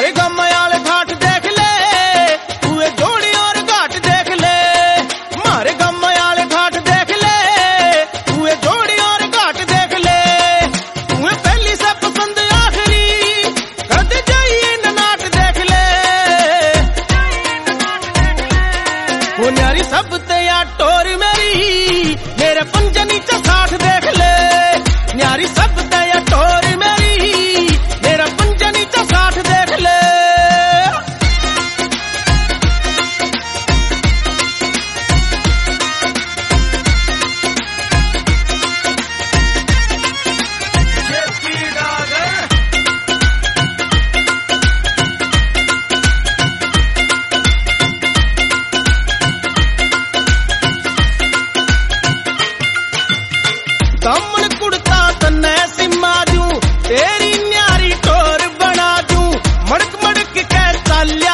मारे गम आले घाट देख ले, तू ये जोड़ी और घाट देख ले। मारे गम आले घाट देख ले, तू ये जोड़ी और घाट देख ले। तू पहली से पसंद आखिरी कद जाइए नाट देख ले। वो न्यारी सब ते या टोर मेरी, मेरे पंजनी च 60 देख ले। न्यारी सब ते या टोर मेरी, मेरा पंजनी च 60 देख ले। दमन कुड़ता तन्ने सिमा दूं, तेरी न्यारी टोर बना दूं। मड़क मड़क के चाले